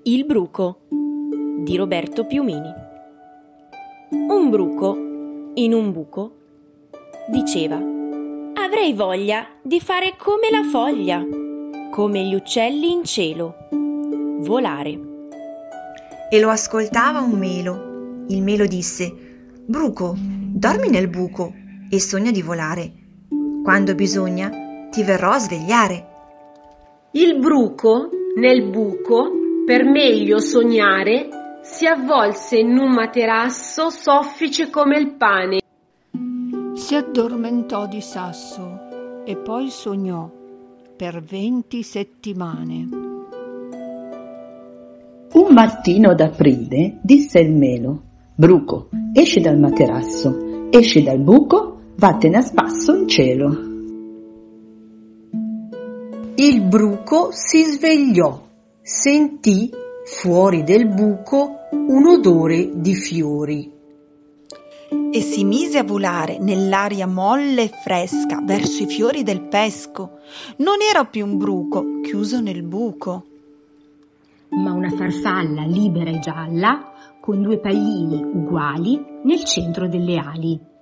Il bruco di Roberto Piumini. Un bruco in un buco diceva: avrei voglia di fare come la foglia, come gli uccelli in cielo, volare. E lo ascoltava un melo. Il melo disse: bruco, dormi nel buco e sogna di volare. Quando bisogna ti verrò a svegliare. Il bruco, nel buco, per meglio sognare, si avvolse in un materasso soffice come il pane. Si addormentò di sasso e poi sognò per 20 settimane. Un mattino d'aprile disse il melo: bruco, esci dal materasso, esci dal buco, vattene a spasso in cielo. Il bruco si svegliò, sentì fuori del buco un odore di fiori. E si mise a volare nell'aria molle e fresca verso i fiori del pesco. Non era più un bruco chiuso nel buco, ma una farfalla libera e gialla con 2 pallini uguali nel centro delle ali.